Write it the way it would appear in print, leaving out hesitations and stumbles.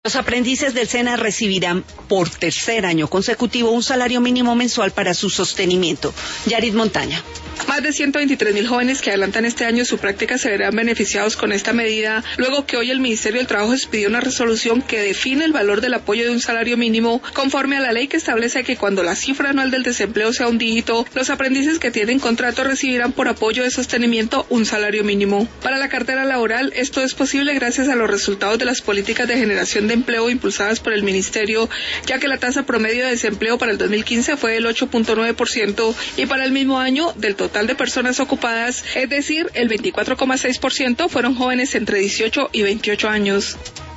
Los aprendices del SENA recibirán por tercer año consecutivo un salario mínimo mensual para su sostenimiento. Yarit Montaña. Más de 123.000 jóvenes que adelantan este año su práctica se verán beneficiados con esta medida, luego que hoy el Ministerio del Trabajo expidió una resolución que define el valor del apoyo de un salario mínimo conforme a la ley que establece que cuando la cifra anual del desempleo sea un dígito, los aprendices que tienen contrato recibirán por apoyo de sostenimiento un salario mínimo. Para la cartera laboral, esto es posible gracias a los resultados de las políticas de generación de empleo impulsadas por el Ministerio, ya que la tasa promedio de desempleo para el 2015 fue del 8.9% y para el mismo año del total de personas ocupadas, es decir, el 24,6% fueron jóvenes entre 18 y 28 años.